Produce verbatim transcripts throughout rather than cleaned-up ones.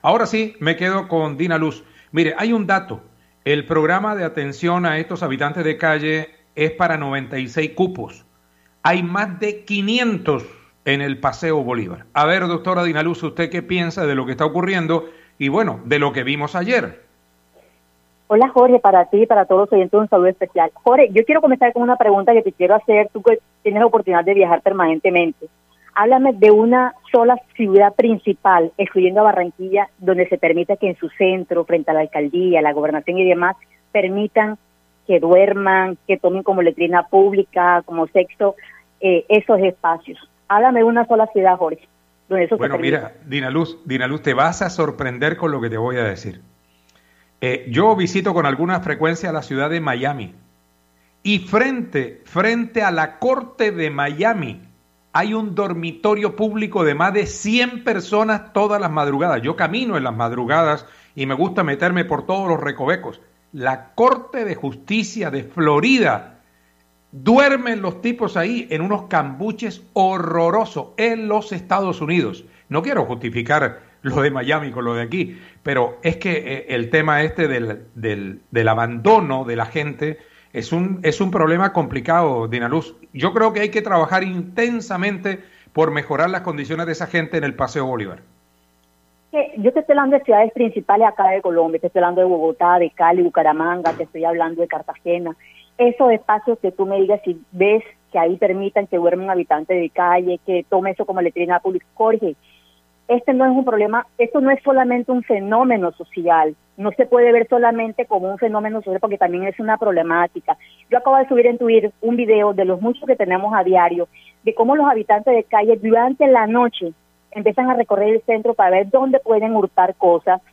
Ahora sí, me quedo con Dina Luz. Mire, hay un dato. El programa de atención a estos habitantes de calle es para noventa y seis cupos. Hay más de quinientos en el Paseo Bolívar. A ver, doctora Dina Luz, ¿usted qué piensa de lo que está ocurriendo y, bueno, de lo que vimos ayer? Hola Jorge, para ti y para todos los oyentes un saludo especial. Jorge, yo quiero comenzar con una pregunta que te quiero hacer, tú que tienes la oportunidad de viajar permanentemente. Háblame de una sola ciudad principal, excluyendo a Barranquilla, donde se permita que en su centro, frente a la alcaldía, la gobernación y demás, permitan que duerman, que tomen como letrina pública, como sexo, eh, esos espacios. Háblame de una sola ciudad, Jorge, donde eso bueno, se permita. Mira, Dina Luz, Dina Luz, te vas a sorprender con lo que te voy a decir. Eh, yo visito con alguna frecuencia la ciudad de Miami y frente, frente a la corte de Miami hay un dormitorio público de más de cien personas todas las madrugadas. Yo camino en las madrugadas y me gusta meterme por todos los recovecos. La Corte de Justicia de Florida, duermen los tipos ahí en unos cambuches horrorosos en los Estados Unidos. No quiero justificar lo de Miami con lo de aquí, pero es que eh, el tema este del, del, del abandono de la gente es un, es un problema complicado, Dina Luz. Yo creo que hay que trabajar intensamente por mejorar las condiciones de esa gente en el Paseo Bolívar. Yo te estoy hablando de ciudades principales acá de Colombia, te estoy hablando de Bogotá, de Cali, Bucaramanga, te estoy hablando de Cartagena. Esos espacios que tú me digas si ves que ahí permitan que duerma un habitante de calle, que tome eso como letrina pública, Jorge, este no es un problema, esto no es solamente un fenómeno social, no se puede ver solamente como un fenómeno social porque también es una problemática. Yo acabo de subir en Twitter un video de los muchos que tenemos a diario, de cómo los habitantes de calle durante la noche empiezan a recorrer el centro para ver dónde pueden hurtar cosas,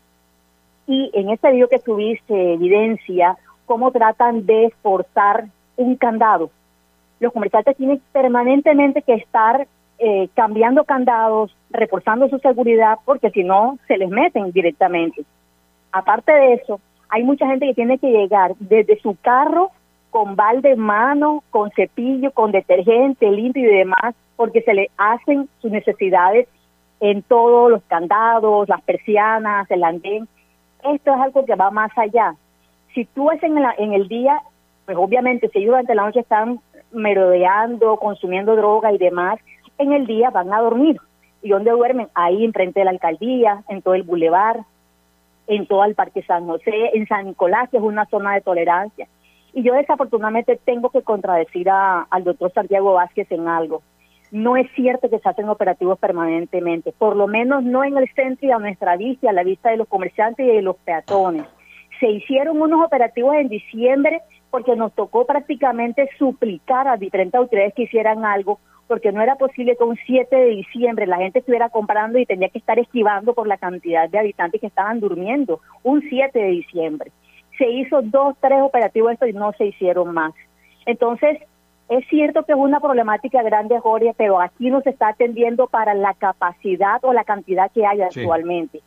y en ese video que subí se evidencia cómo tratan de forzar un candado. Los comerciantes tienen permanentemente que estar eh, cambiando candados, reforzando su seguridad, porque si no, se les meten directamente. Aparte de eso, hay mucha gente que tiene que llegar desde su carro con balde en mano, con cepillo, con detergente limpio y demás, porque se le hacen sus necesidades en todos los candados, las persianas, el andén. Esto es algo que va más allá. Si tú es en, la, en el día, pues obviamente si ellos durante la noche están merodeando, consumiendo droga y demás, en el día van a dormir. ¿Y dónde duermen? Ahí enfrente de la alcaldía, en todo el bulevar, en todo el Parque San José, en San Nicolás, que es una zona de tolerancia. Y yo desafortunadamente tengo que contradecir a, al doctor Santiago Vázquez en algo. No es cierto que se hacen operativos permanentemente, por lo menos no en el centro y a nuestra vista, a la vista de los comerciantes y de los peatones. Se hicieron unos operativos en diciembre porque nos tocó prácticamente suplicar a diferentes autoridades que hicieran algo, porque no era posible que un siete de diciembre la gente estuviera comprando y tenía que estar esquivando por la cantidad de habitantes que estaban durmiendo, un siete de diciembre. Se hizo dos, tres operativos de esto y no se hicieron más. Entonces, es cierto que es una problemática grande, Jorge, pero aquí no se está atendiendo para la capacidad o la cantidad que hay Sí. actualmente.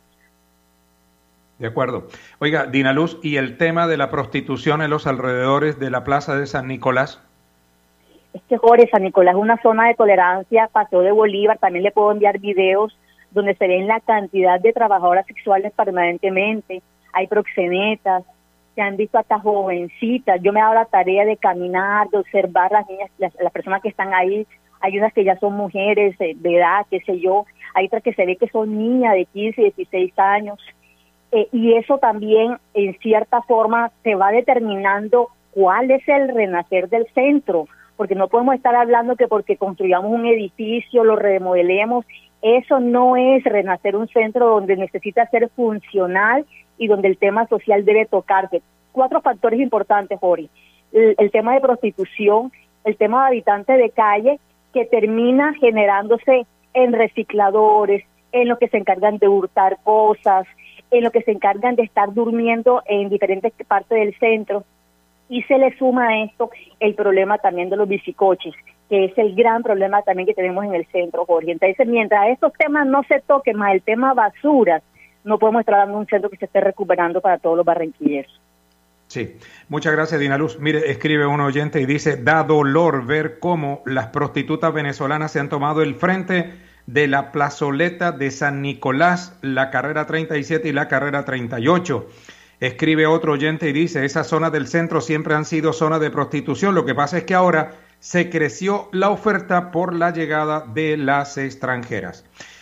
De acuerdo. Oiga, Dina Luz, ¿y el tema de la prostitución en los alrededores de la Plaza de San Nicolás? Es que, Jorge, San Nicolás es una zona de tolerancia, Paseo de Bolívar, también le puedo enviar videos donde se ven la cantidad de trabajadoras sexuales permanentemente, hay proxenetas, se han visto hasta jovencitas. Yo me he dado la tarea de caminar, de observar las niñas, las, las personas que están ahí. Hay unas que ya son mujeres de, de edad, qué sé yo, hay otras que se ve que son niñas de quince, dieciséis años, eh, y eso también en cierta forma se va determinando cuál es el renacer del centro, porque no podemos estar hablando que porque construyamos un edificio, lo remodelemos, eso no es renacer un centro donde necesita ser funcional y donde el tema social debe tocarse. Cuatro factores importantes, Jorge. El, el tema de prostitución, el tema de habitantes de calle, que termina generándose en recicladores, en los que se encargan de hurtar cosas, en los que se encargan de estar durmiendo en diferentes partes del centro. Y se le suma a esto el problema también de los bicicoches, que es el gran problema también que tenemos en el centro, Jorge. Entonces, mientras estos temas no se toquen, más el tema basuras, no podemos estar dando un centro que se esté recuperando para todos los barranquilleros. Sí, muchas gracias, Dina Luz. Mire, escribe un oyente y dice, da dolor ver cómo las prostitutas venezolanas se han tomado el frente de la plazoleta de San Nicolás, la carrera treinta y siete y la carrera treinta y ocho. Escribe otro oyente y dice, esas zonas del centro siempre han sido zonas de prostitución, lo que pasa es que ahora se creció la oferta por la llegada de las extranjeras.